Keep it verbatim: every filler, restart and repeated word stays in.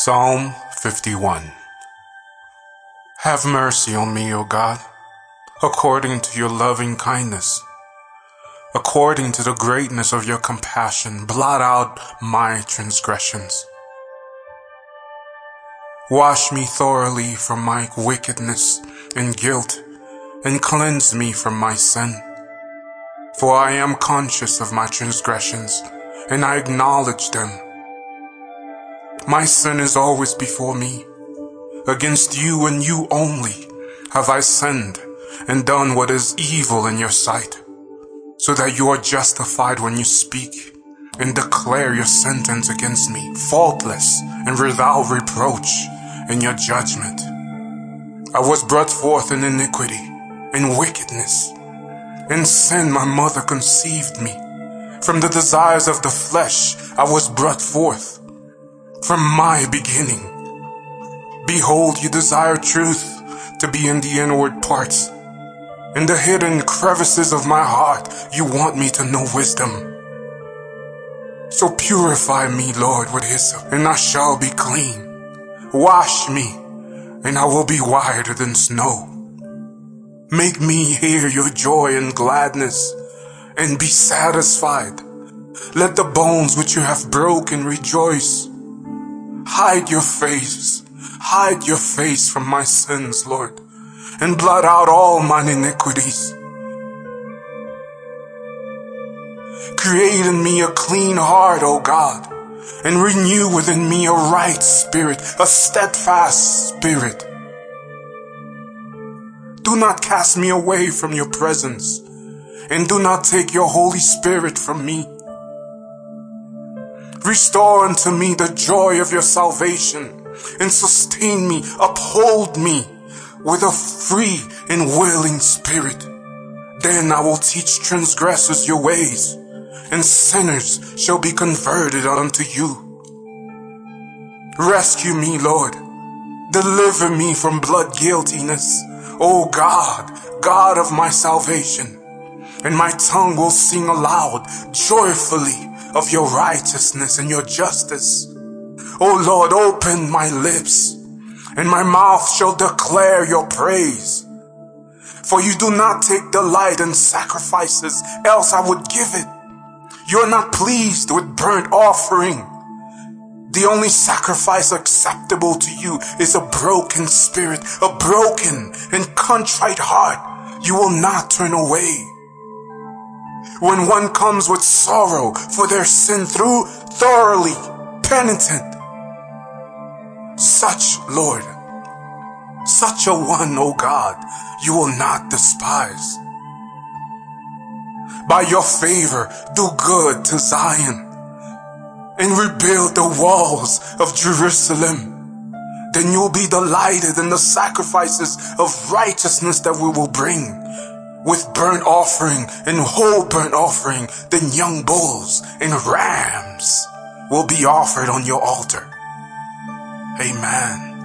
Psalm fifty-one. Have mercy on me, O God, according to your loving kindness. According to the greatness of your compassion, blot out my transgressions. Wash me thoroughly from my wickedness and guilt, and cleanse me from my sin. For I am conscious of my transgressions, and I acknowledge them. My sin is always before me. Against you and you only have I sinned and done what is evil in your sight, so that you are justified when you speak and declare your sentence against me, faultless and without reproach in your judgment. I was brought forth in iniquity and wickedness. In sin my mother conceived me. From the desires of the flesh I was brought forth. From my beginning. Behold, you desire truth to be in the inward parts. In the hidden crevices of my heart, you want me to know wisdom. So purify me, Lord, with hyssop, and I shall be clean. Wash me, and I will be whiter than snow. Make me hear your joy and gladness, and be satisfied. Let the bones which you have broken rejoice. Hide your face, hide your face from my sins, Lord, and blot out all mine iniquities. Create in me a clean heart, O God, and renew within me a right spirit, a steadfast spirit. Do not cast me away from your presence, and do not take your Holy Spirit from me. Restore unto me the joy of your salvation, and sustain me, uphold me with a free and willing spirit. Then I will teach transgressors your ways, and sinners shall be converted unto you. Rescue me, Lord. Deliver me from blood guiltiness, O God, God of my salvation. And my tongue will sing aloud, joyfully, of your righteousness and your justice. O Lord, open my lips, and my mouth shall declare your praise. For you do not take delight in sacrifices, else I would give it. You are not pleased with burnt offering. The only sacrifice acceptable to you is a broken spirit, a broken and contrite heart. You will not turn away. When one comes with sorrow for their sin through thoroughly penitent, such, Lord, such a one, O God, you will not despise. By your favor, do good to Zion and rebuild the walls of Jerusalem. Then you will be delighted in the sacrifices of righteousness that we will bring. With burnt offering and whole burnt offering, then young bulls and rams will be offered on your altar. Amen.